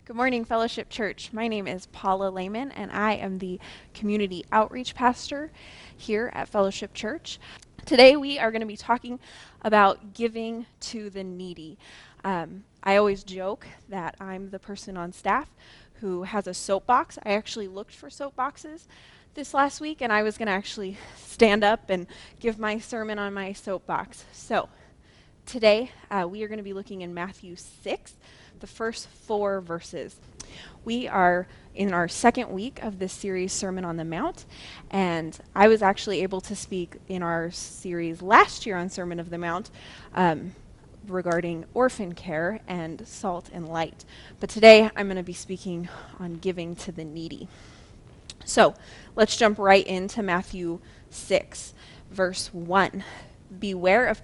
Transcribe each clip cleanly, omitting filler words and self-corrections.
Good morning, Fellowship Church. My name is Paula Lehman, and I am the community outreach pastor here at Fellowship Church. Today, we are going to be talking about giving to the needy. I always joke that I'm the person on staff who has a soapbox. I actually looked for soapboxes this last week, and I was going to actually stand up and give my sermon on my soapbox. So, today, we are going to be looking in Matthew 6, the first 4 verses. We are in our second week of this series, Sermon on the Mount, and I was actually able to speak in our series last year on Sermon of the Mount regarding orphan care and salt and light. But today, I'm going to be speaking on giving to the needy. So, let's jump right into Matthew 6, verse 1. Beware of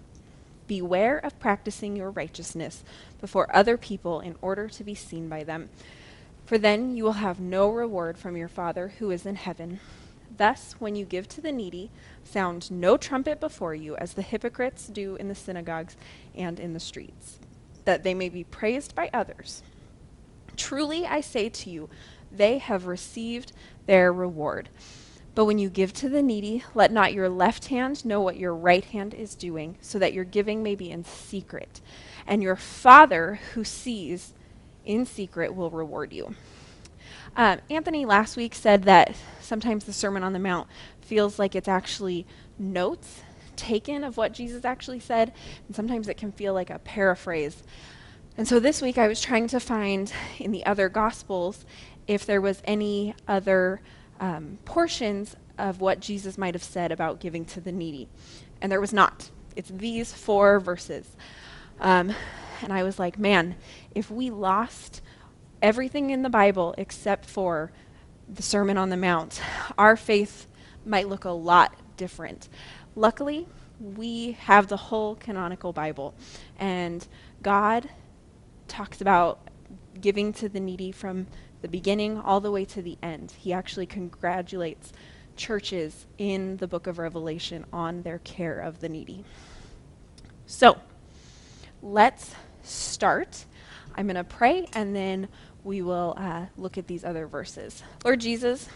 practicing your righteousness before other people in order to be seen by them, for then you will have no reward from your Father who is in heaven. Thus, when you give to the needy, sound no trumpet before you, as the hypocrites do in the synagogues and in the streets, that they may be praised by others. Truly, I say to you, they have received their reward. But when you give to the needy, let not your left hand know what your right hand is doing, so that your giving may be in secret. And your Father who sees in secret will reward you. Anthony last week said that sometimes the Sermon on the Mount feels like it's actually notes taken of what Jesus actually said, and sometimes it can feel like a paraphrase. And so this week I was trying to find in the other Gospels if there was any other portions of what Jesus might have said about giving to the needy. And there was not. It's these 4 verses. And I was like, man, if we lost everything in the Bible except for the Sermon on the Mount, our faith might look a lot different. Luckily, we have the whole canonical Bible, and God talks about giving to the needy from the beginning all the way to the end. He actually congratulates churches in the book of Revelation on their care of the needy. So, let's start. I'm going to pray, and then we will look at these other verses. Lord Jesus,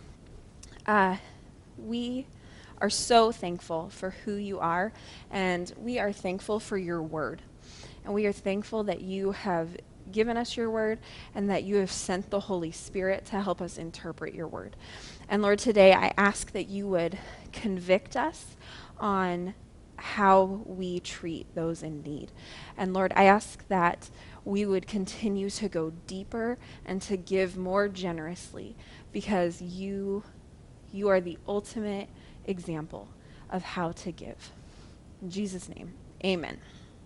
we are so thankful for who you are, and we are thankful for your word. And we are thankful that you have given us your word and that you have sent the Holy Spirit to help us interpret your word. And Lord, today I ask that you would convict us on how we treat those in need. And Lord, I ask that we would continue to go deeper and to give more generously, because you are the ultimate example of how to give. In Jesus' name, amen.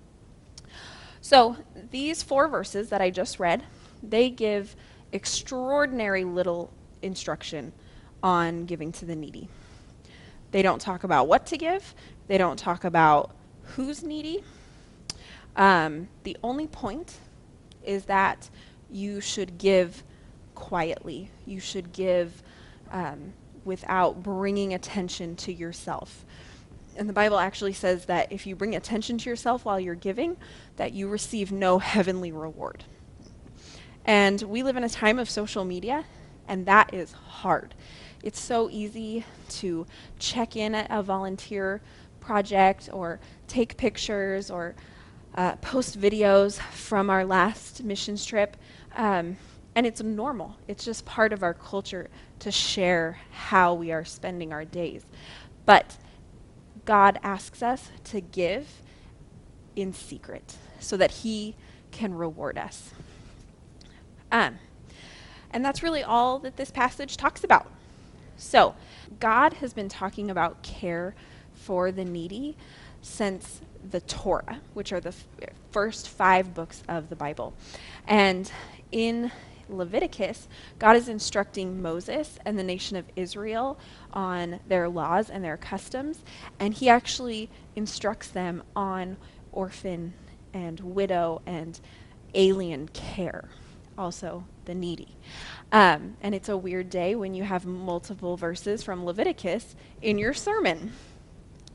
So these 4 verses that I just read, they give extraordinary little instruction on giving to the needy. They don't talk about what to give. They don't talk about who's needy. The only point is that you should give quietly. You should give without bringing attention to yourself. And the Bible actually says that if you bring attention to yourself while you're giving, that you receive no heavenly reward. And we live in a time of social media, and that is hard. It's so easy to check in at a volunteer project or take pictures or post videos from our last missions trip. And it's normal. It's just part of our culture to share how we are spending our days. But God asks us to give in secret so that he can reward us. And that's really all that this passage talks about. So, God has been talking about care for the needy since the Torah, which are the first 5 books of the Bible. And in Leviticus, God is instructing Moses and the nation of Israel on their laws and their customs, and he actually instructs them on orphan and widow and alien care, also the needy. And it's a weird day when you have multiple verses from Leviticus in your sermon.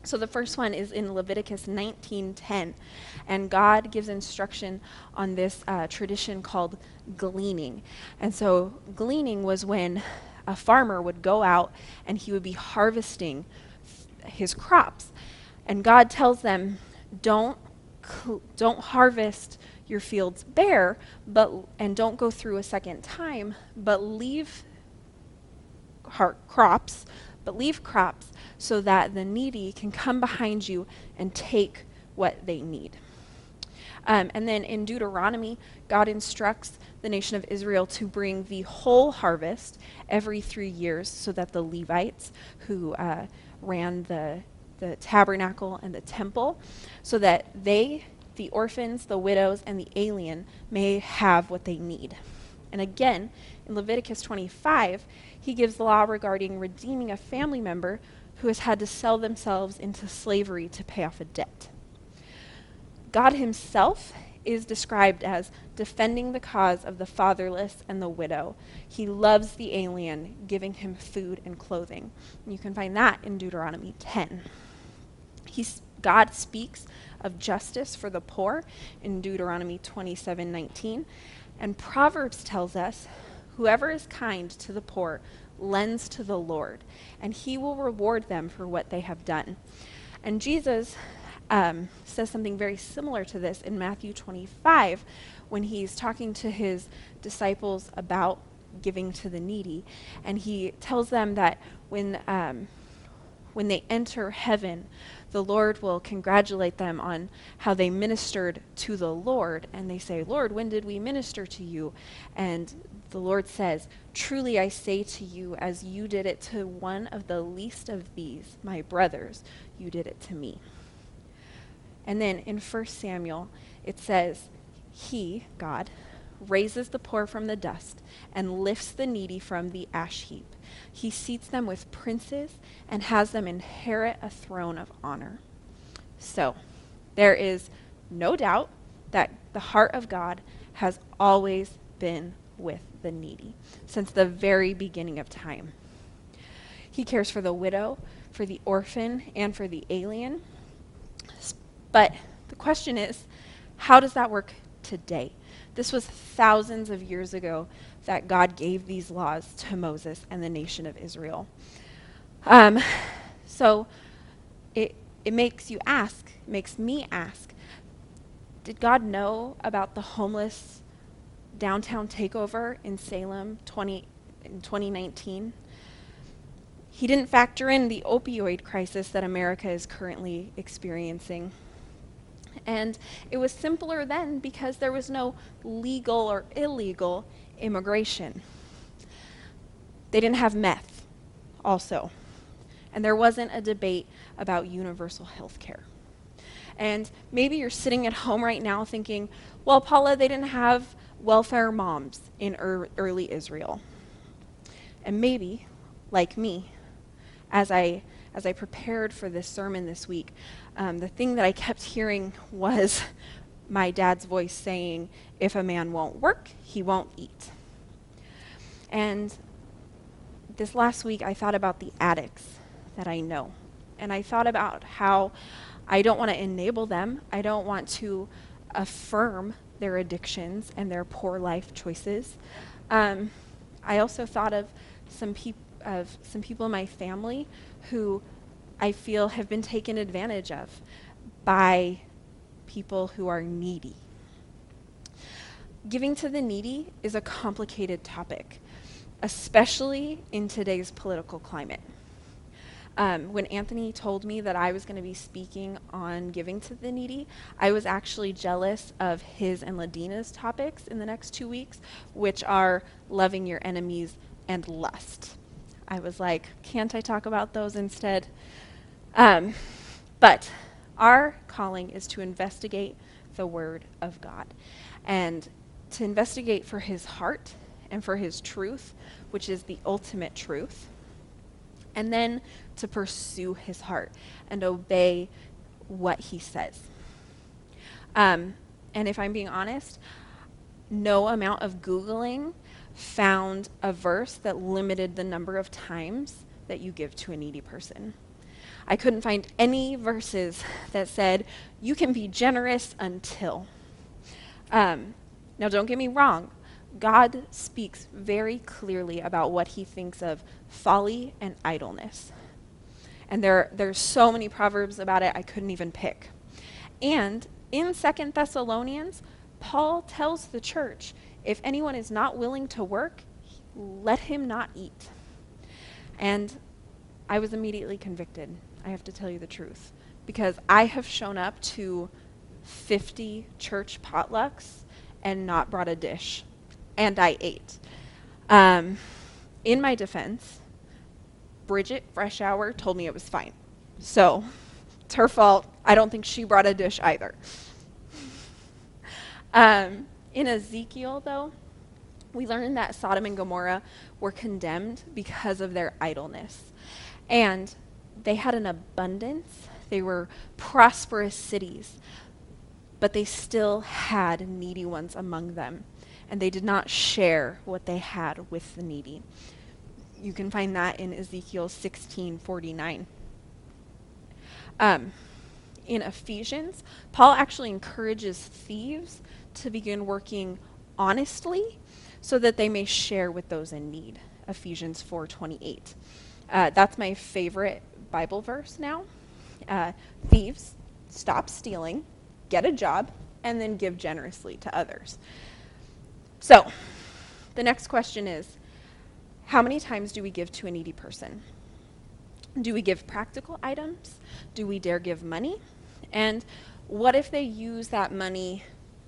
So the first one is in Leviticus 19:10, and God gives instruction on this tradition called gleaning. And so gleaning was when a farmer would go out and he would be harvesting his crops. And God tells them, don't harvest your fields bare, and don't go through a second time, but leave crops, so that the needy can come behind you and take what they need. And then in Deuteronomy, God instructs the nation of Israel to bring the whole harvest every 3 years so that the Levites, who ran the tabernacle and the temple, so that they, the orphans, the widows, and the alien may have what they need. And again, in Leviticus 25, he gives the law regarding redeeming a family member who has had to sell themselves into slavery to pay off a debt. God himself is described as defending the cause of the fatherless and the widow. He loves the alien, giving him food and clothing. And you can find that in Deuteronomy 10. God speaks of justice for the poor in Deuteronomy 27:19. And Proverbs tells us, whoever is kind to the poor lends to the Lord, and he will reward them for what they have done. And Jesus says something very similar to this in Matthew 25 when he's talking to his disciples about giving to the needy. And he tells them that when they enter heaven, the Lord will congratulate them on how they ministered to the Lord. And they say, Lord, when did we minister to you? And the Lord says, truly I say to you, as you did it to one of the least of these, my brothers, you did it to me. And then in 1 Samuel, it says, he, God, raises the poor from the dust and lifts the needy from the ash heap. He seats them with princes and has them inherit a throne of honor. So, there is no doubt that the heart of God has always been with the needy since the very beginning of time. He cares for the widow, for the orphan, and for the alien. But the question is, how does that work today? This was thousands of years ago that God gave these laws to Moses and the nation of Israel. So it makes me ask, did God know about the homeless downtown takeover in Salem in 2019? He didn't factor in the opioid crisis that America is currently experiencing. And it was simpler then because there was no legal or illegal immigration. They didn't have meth also. And there wasn't a debate about universal health care. And maybe you're sitting at home right now thinking, well, Paula, they didn't have welfare moms in early Israel. And maybe, like me, as I prepared for this sermon this week, the thing that I kept hearing was my dad's voice saying, if a man won't work, he won't eat. And this last week, I thought about the addicts that I know. And I thought about how I don't want to enable them. I don't want to affirm their addictions and their poor life choices. I also thought of some people in my family who I feel have been taken advantage of by people who are needy. Giving to the needy is a complicated topic, especially in today's political climate. When Anthony told me that I was going to be speaking on giving to the needy, I was actually jealous of his and Ladina's topics in the next 2 weeks, which are loving your enemies and lust. I was like, can't I talk about those instead? But our calling is to investigate the Word of God and to investigate for his heart and for his truth, which is the ultimate truth, and then to pursue his heart and obey what he says. And if I'm being honest, no amount of Googling found a verse that limited the number of times that you give to a needy person. I couldn't find any verses that said, you can be generous until. Now, don't get me wrong. God speaks very clearly about what he thinks of folly and idleness. And there's so many proverbs about it, I couldn't even pick. And in 2 Thessalonians, Paul tells the church, if anyone is not willing to work, let him not eat. And I was immediately convicted, I have to tell you the truth, because I have shown up to 50 church potlucks and not brought a dish, and I ate. In my defense, Bridget Fresh Hour told me it was fine. So, it's her fault. I don't think she brought a dish either. In Ezekiel, though, we learned that Sodom and Gomorrah were condemned because of their idleness. And they had an abundance. They were prosperous cities, but they still had needy ones among them. And they did not share what they had with the needy. You can find that in Ezekiel 16:49. In Ephesians, Paul actually encourages thieves to begin working honestly so that they may share with those in need. Ephesians 4:28. That's my favorite Bible verse now. Thieves, stop stealing, get a job, and then give generously to others. So, the next question is, how many times do we give to a needy person? Do we give practical items? Do we dare give money? And what if they use that money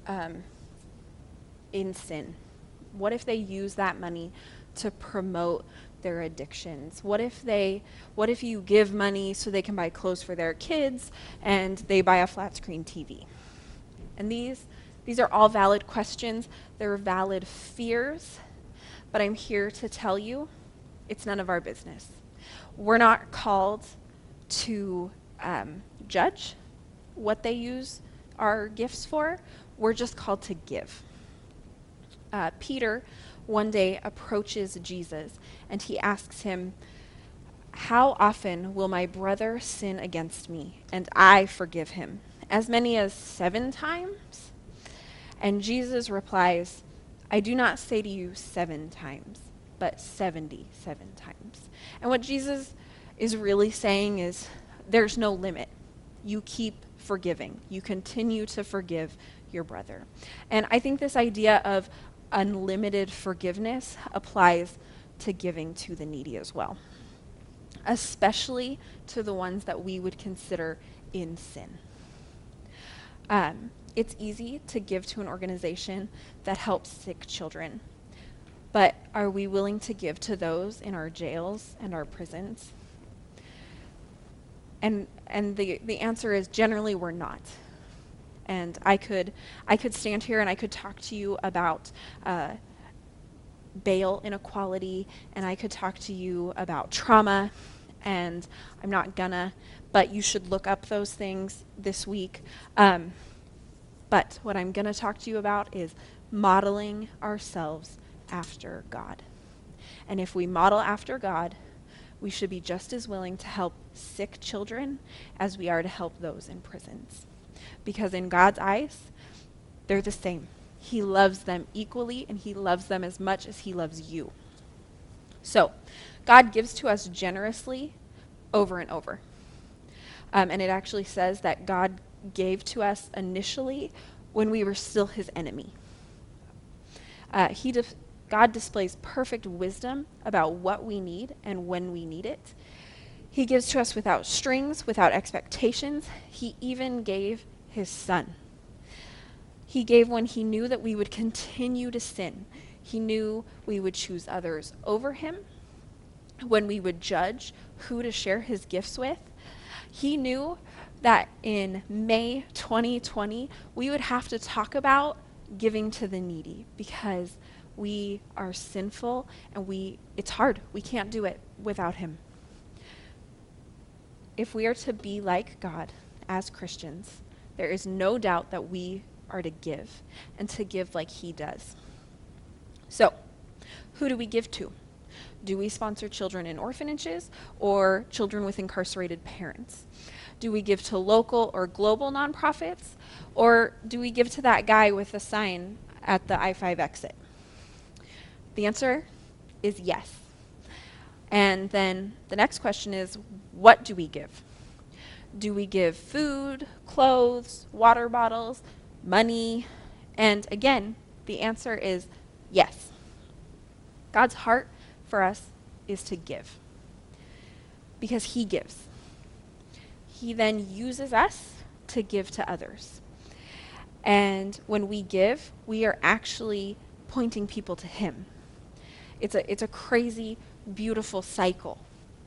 in sin? What if they use that money to promote their addictions? What if you give money so they can buy clothes for their kids and they buy a flat screen TV? And these are all valid questions. They're valid fears. But I'm here to tell you, it's none of our business. We're not called to judge what they use our gifts for. We're just called to give. Peter one day approaches Jesus and he asks him, how often will my brother sin against me and I forgive him? As many as 7 times? And Jesus replies, I do not say to you 7 times, but 77 times. And what Jesus is really saying is there's no limit. You keep forgiving. You continue to forgive your brother. And I think this idea of unlimited forgiveness applies to giving to the needy as well, especially to the ones that we would consider in sin. It's easy to give to an organization that helps sick children, but are we willing to give to those in our jails and our prisons? And the answer is generally we're not. And I could stand here and I could talk to you about bail inequality, and I could talk to you about trauma, and I'm not gonna, but you should look up those things this week. But what I'm going to talk to you about is modeling ourselves after God. And if we model after God, we should be just as willing to help sick children as we are to help those in prisons. Because in God's eyes, they're the same. He loves them equally, and he loves them as much as he loves you. So, God gives to us generously over and over. And it actually says that God gave to us initially when we were still his enemy. God displays perfect wisdom about what we need and when we need it. He gives to us without strings, without expectations. He even gave his son. He gave when he knew that we would continue to sin. He knew we would choose others over him, when we would judge who to share his gifts with. He knew that in May 2020, we would have to talk about giving to the needy because we are sinful and it's hard. We can't do it without him. If we are to be like God as Christians, there is no doubt that we are to give and to give like he does. So, who do we give to? Do we sponsor children in orphanages or children with incarcerated parents? Do we give to local or global nonprofits? Or do we give to that guy with a sign at the I-5 exit? The answer is yes. And then the next question is, what do we give? Do we give food, clothes, water bottles, money? And again, the answer is yes. God's heart for us is to give, because he gives. He then uses us to give to others. And when we give, we are actually pointing people to him. It's a crazy, beautiful cycle.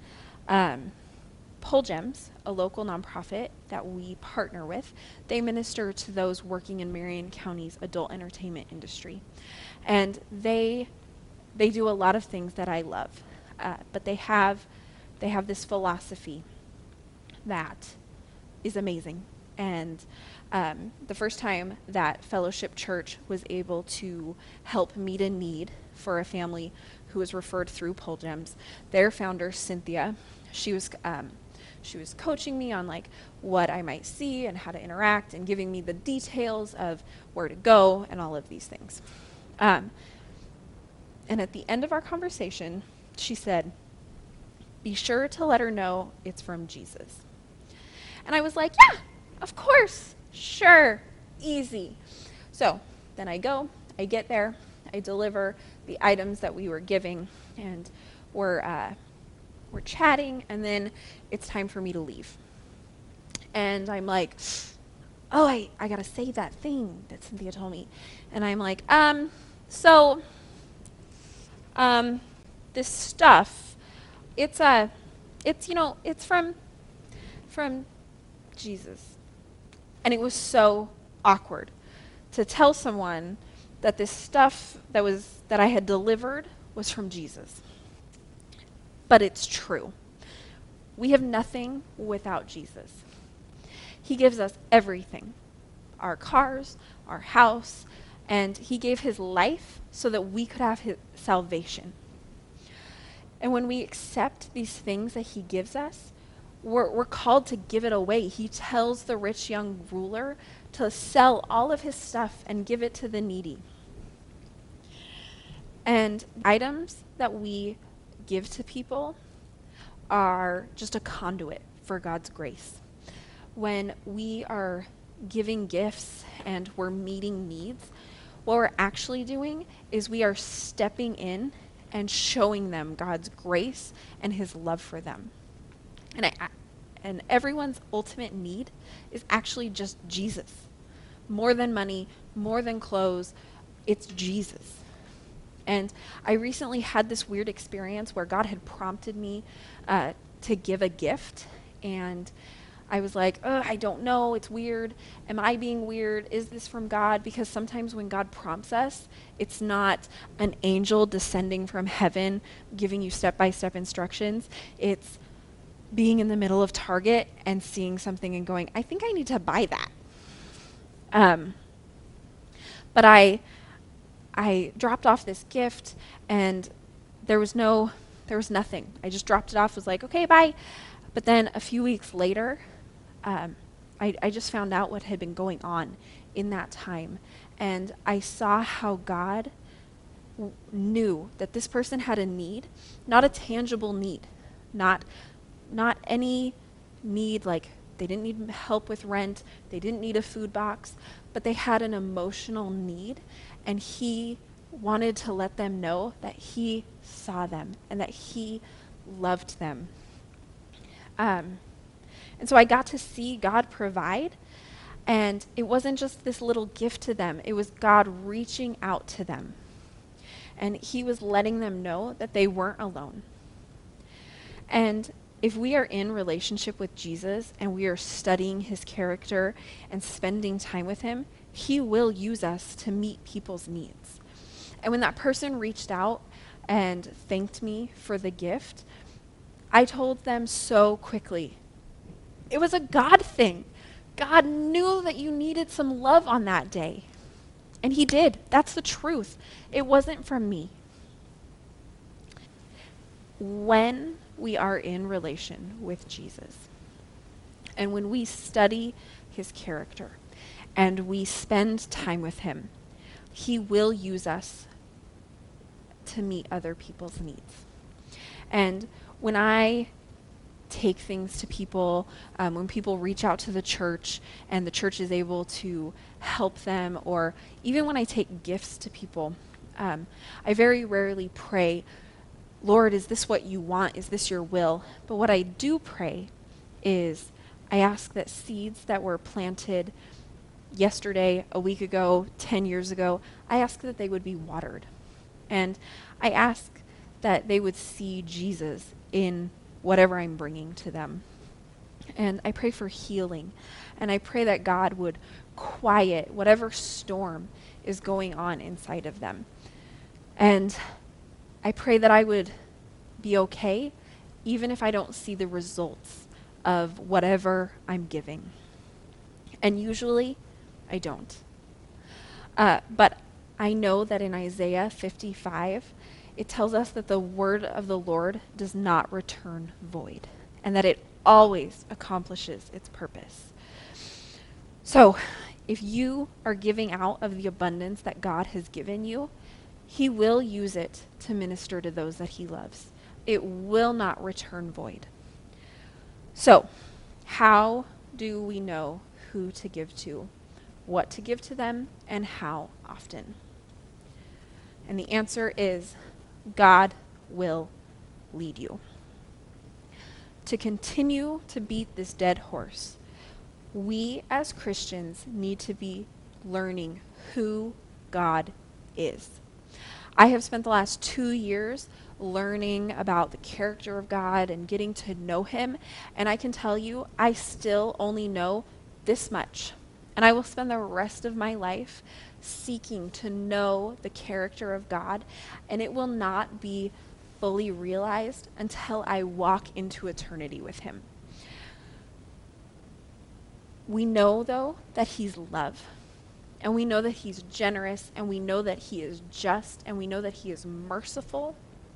Pole Gems, a local nonprofit that we partner with, they minister to those working in Marion County's adult entertainment industry. And they do a lot of things that I love. But they have this philosophy that is amazing. And the first time that Fellowship Church was able to help meet a need for a family who was referred through Pole Gems, their founder, Cynthia, she was coaching me on like what I might see and how to interact and giving me the details of where to go and all of these things. And at the end of our conversation, she said, "Be sure to let her know it's from Jesus." And I was like, yeah, of course, sure, easy. So then I get there, I deliver the items that we were giving, and we're chatting, and then it's time for me to leave. And I'm like, oh, I gotta say that thing that Cynthia told me. And I'm like, this stuff, it's from Jesus. And it was so awkward to tell someone that this stuff that I had delivered was from Jesus. But it's true. We have nothing without Jesus. He gives us everything. Our cars, our house, and he gave his life so that we could have his salvation. And when we accept these things that he gives us, we're called to give it away. He tells the rich young ruler to sell all of his stuff and give it to the needy. And items that we give to people are just a conduit for God's grace. When we are giving gifts and we're meeting needs, what we're actually doing is we are stepping in and showing them God's grace and his love for them. And everyone's ultimate need is actually just Jesus. More than money, more than clothes, it's Jesus. And I recently had this weird experience where God had prompted me to give a gift, and I was like, I don't know, it's weird. Am I being weird? Is this from God? Because sometimes when God prompts us, it's not an angel descending from heaven giving you step-by-step instructions. It's being in the middle of Target and seeing something and going, I think I need to buy that. But I dropped off this gift, and there was nothing. I just dropped it off, was like, okay, bye. But then a few weeks later, I just found out what had been going on in that time. And I saw how God knew that this person had a need, not a tangible need, not any need like they didn't need help with rent, they didn't need a food box, but they had an emotional need, and he wanted to let them know that he saw them and that he loved them. And so I got to see God provide, and it wasn't just this little gift to them, it was God reaching out to them. And he was letting them know that they weren't alone. And if we are in relationship with Jesus and we are studying his character and spending time with him, he will use us to meet people's needs. And when that person reached out and thanked me for the gift, I told them so quickly, it was a God thing. God knew that you needed some love on that day. And he did. That's the truth. It wasn't from me. when we are in relation with Jesus, and when we study his character, and we spend time with him, he will use us to meet other people's needs. And when I take things to people, when people reach out to the church and the church is able to help them, or even when I take gifts to people, I very rarely pray, Lord, is this what you want? Is this your will? But what I do pray is I ask that seeds that were planted yesterday, a week ago, 10 years ago, I ask that they would be watered. And I ask that they would see Jesus in whatever I'm bringing to them. And I pray for healing. And I pray that God would quiet whatever storm is going on inside of them. And I pray that I would be okay, even if I don't see the results of whatever I'm giving. And usually, I don't. But I know that in Isaiah 55, it tells us that the word of the Lord does not return void, and that it always accomplishes its purpose. So, if you are giving out of the abundance that God has given you, he will use it to minister to those that he loves. It will not return void. So, how do we know who to give to, what to give to them, and how often? And the answer is God will lead you. To continue to beat this dead horse, we as Christians need to be learning who God is. I have spent the last 2 years learning about the character of God and getting to know him, and I can tell you, I still only know this much. And I will spend the rest of my life seeking to know the character of God, and it will not be fully realized until I walk into eternity with him. We know, though, that he's love, and we know that he's generous, and we know that he is just, and we know that he is merciful,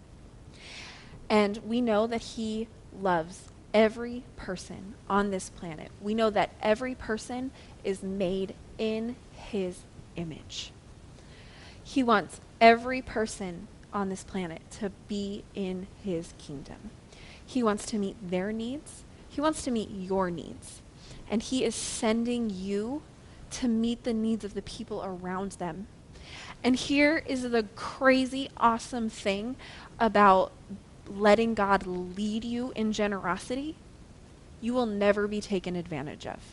and we know that he loves every person on this planet. We know that every person is made in his image. He wants every person on this planet to be in his kingdom. He wants to meet their needs. He wants to meet your needs. And he is sending you to meet the needs of the people around them. And here is the crazy, awesome thing about letting God lead you in generosity. You will never be taken advantage of.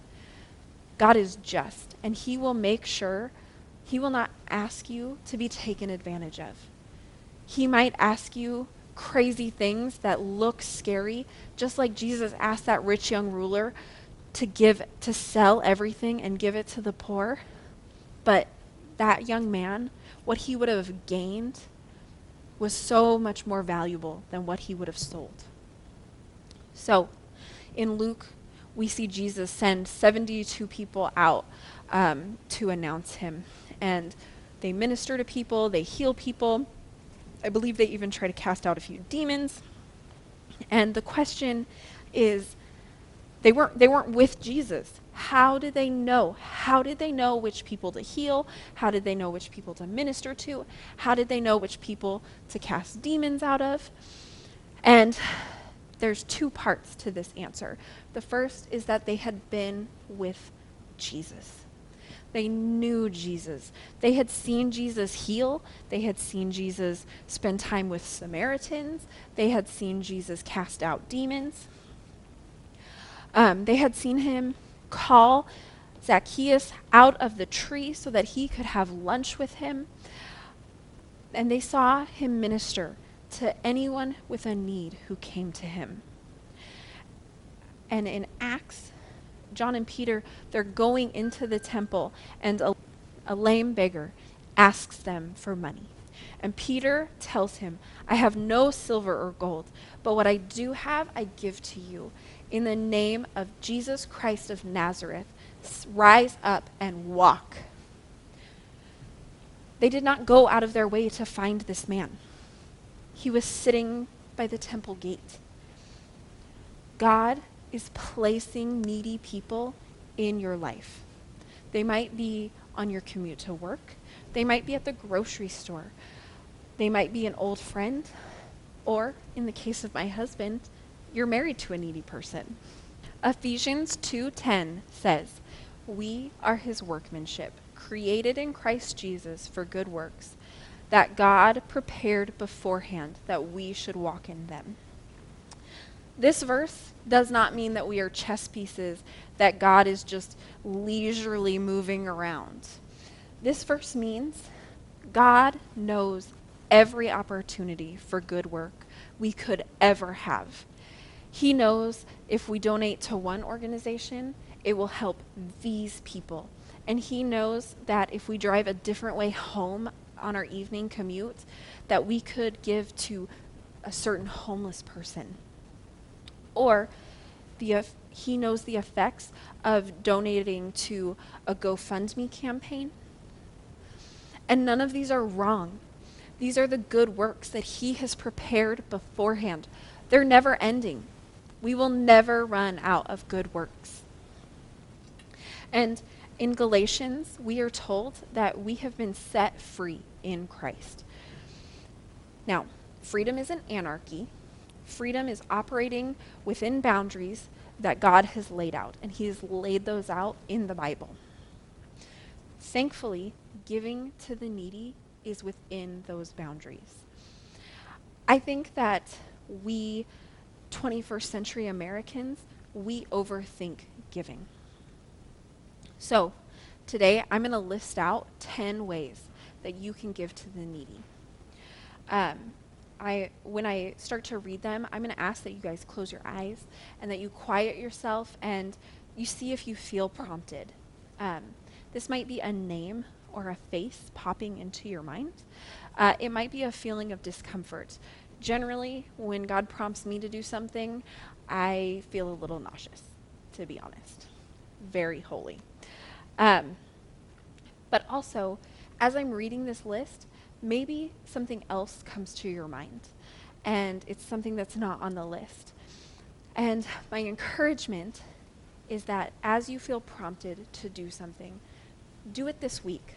God is just, and he will make sure he will not ask you to be taken advantage of. He might ask you crazy things that look scary, just like Jesus asked that rich young ruler to sell everything and give it to the poor. But that young man, what he would have gained was so much more valuable than what he would have sold. So, in Luke, we see Jesus send 72 people out to announce him. And they minister to people, they heal people. I believe they even try to cast out a few demons. And the question is, they weren't with Jesus. How did they know? How did they know which people to heal? How did they know which people to minister to? How did they know which people to cast demons out of? And there's 2 parts to this answer. The first is that they had been with Jesus. They knew Jesus. They had seen Jesus heal. They had seen Jesus spend time with Samaritans. They had seen Jesus cast out demons. They had seen him call Zacchaeus out of the tree so that he could have lunch with him. And they saw him minister to anyone with a need who came to him. And in Acts, John and Peter, they're going into the temple, and a lame beggar asks them for money. And Peter tells him, I have no silver or gold, but what I do have, I give to you. In the name of Jesus Christ of Nazareth, rise up and walk. They did not go out of their way to find this man. He was sitting by the temple gate. God is placing needy people in your life. They might be on your commute to work. They might be at the grocery store. They might be an old friend. Or, in the case of my husband, you're married to a needy person. Ephesians 2:10 says, "We are his workmanship, created in Christ Jesus for good works, that God prepared beforehand that we should walk in them." This verse does not mean that we are chess pieces that God is just leisurely moving around. This verse means God knows every opportunity for good work we could ever have. He knows if we donate to one organization, it will help these people. And he knows that if we drive a different way home on our evening commute, that we could give to a certain homeless person. Or he knows the effects of donating to a GoFundMe campaign. And none of these are wrong. These are the good works that he has prepared beforehand. They're never ending. We will never run out of good works. And in Galatians, we are told that we have been set free in Christ. Now, freedom isn't anarchy. Freedom is operating within boundaries that God has laid out, and he has laid those out in the Bible. Thankfully, giving to the needy is within those boundaries. I think that we 21st century Americans, we overthink giving. So, today I'm going to list out 10 ways that you can give to the needy. When I start to read them, I'm going to ask that you guys close your eyes and that you quiet yourself and you see if you feel prompted. This might be a name or a face popping into your mind. It might be a feeling of discomfort. Generally, when God prompts me to do something, I feel a little nauseous, to be honest. Very holy. But also, as I'm reading this list, maybe something else comes to your mind, and it's something that's not on the list. And my encouragement is that as you feel prompted to do something, do it this week.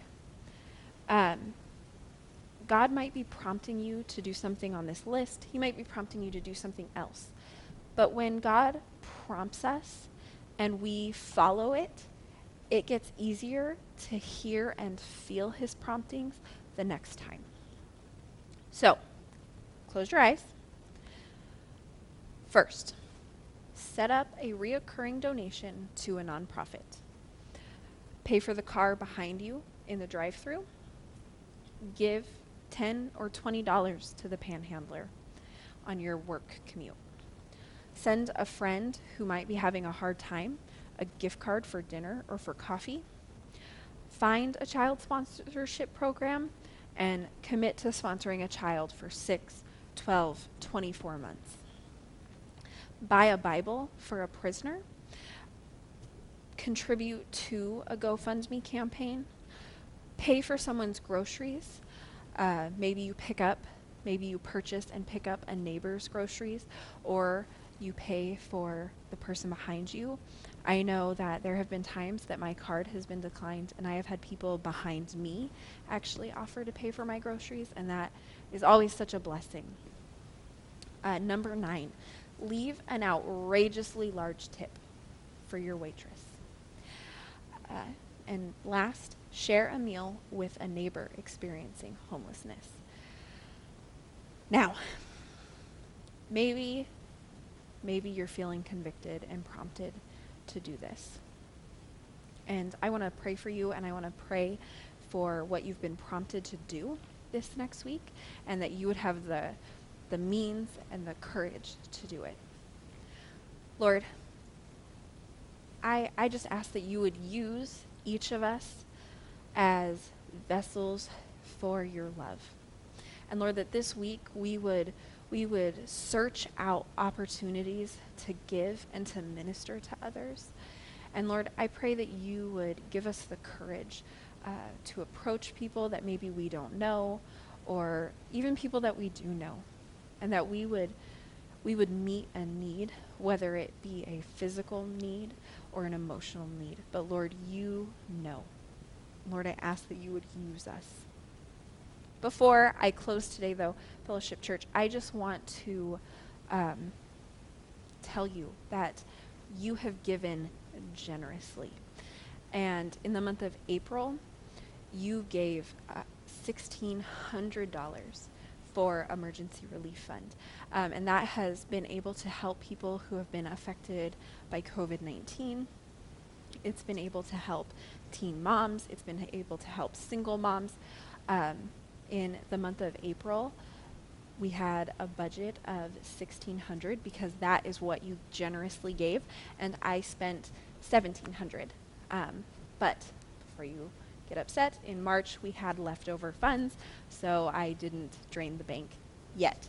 God might be prompting you to do something on this list. He might be prompting you to do something else. But when God prompts us and we follow it, it gets easier to hear and feel his promptings the next time. So, close your eyes. First, set up a reoccurring donation to a nonprofit. Pay for the car behind you in the drive-thru. Give $10 or $20 to the panhandler on your work commute. Send a friend who might be having a hard time a gift card for dinner or for coffee. Find a child sponsorship program and commit to sponsoring a child for 6, 12, 24 months. Buy a Bible for a prisoner. Contribute to a GoFundMe campaign. Pay for someone's groceries. Maybe you purchase and pick up a neighbor's groceries, or you pay for the person behind you. I know that there have been times that my card has been declined, and I have had people behind me actually offer to pay for my groceries, and that is always such a blessing. Number 9, leave an outrageously large tip for your waitress. And last, share a meal with a neighbor experiencing homelessness. Now, maybe you're feeling convicted and prompted to do this. And I want to pray for you, and I want to pray for what you've been prompted to do this next week, and that you would have the means and the courage to do it. Lord, I just ask that you would use each of us as vessels for your love. And Lord, that this week we would search out opportunities to give and to minister to others. And Lord, I pray that you would give us the courage to approach people that maybe we don't know, or even people that we do know, and that we would we would meet a need, whether it be a physical need or an emotional need. But Lord, you know. Lord, I ask that you would use us. Before I close today, though, Fellowship Church, I just want to tell you that you have given generously. And in the month of April, you gave $1,600 for Emergency Relief Fund. And that has been able to help people who have been affected by COVID-19. It's been able to help teen moms. It's been able to help single moms. In the month of April, we had a budget of $1,600 because that is what you generously gave, and I spent $1,700. But before you get upset, in March we had leftover funds, so I didn't drain the bank yet.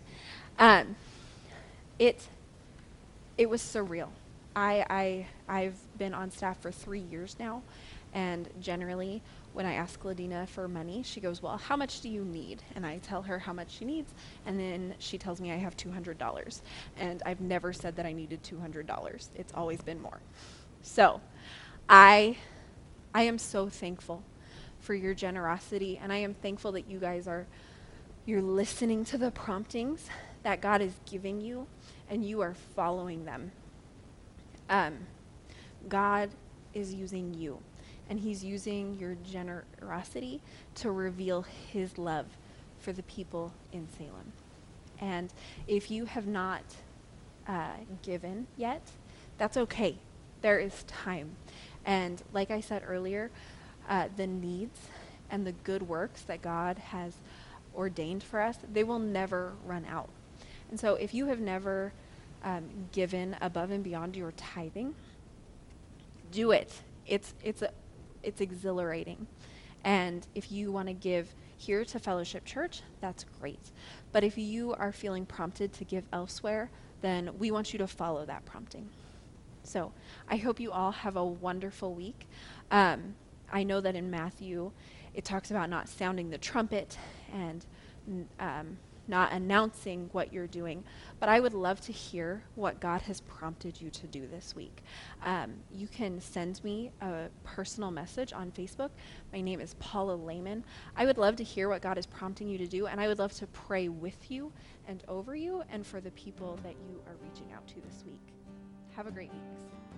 It was surreal. I've been on staff for 3 years now, and generally when I ask Ladina for money, she goes, well, how much do you need? And I tell her how much she needs, and then she tells me I have $200. And I've never said that I needed $200. It's always been more. So I am so thankful for your generosity, and I am thankful that you guys you're listening to the promptings that God is giving you, and you are following them. God is using you. And he's using your generosity to reveal his love for the people in Salem. And if you have not given yet, that's okay. There is time. And like I said earlier, the needs and the good works that God has ordained for us, they will never run out. And so if you have never given above and beyond your tithing, do it. It's exhilarating. And if you want to give here to Fellowship Church, that's great. But if you are feeling prompted to give elsewhere, then we want you to follow that prompting. So I hope you all have a wonderful week. I know that in Matthew, it talks about not sounding the trumpet and not announcing what you're doing, but I would love to hear what God has prompted you to do this week. You can send me a personal message on Facebook. My name is Paula Lehman. I would love to hear what God is prompting you to do, and I would love to pray with you and over you and for the people that you are reaching out to this week. Have a great week.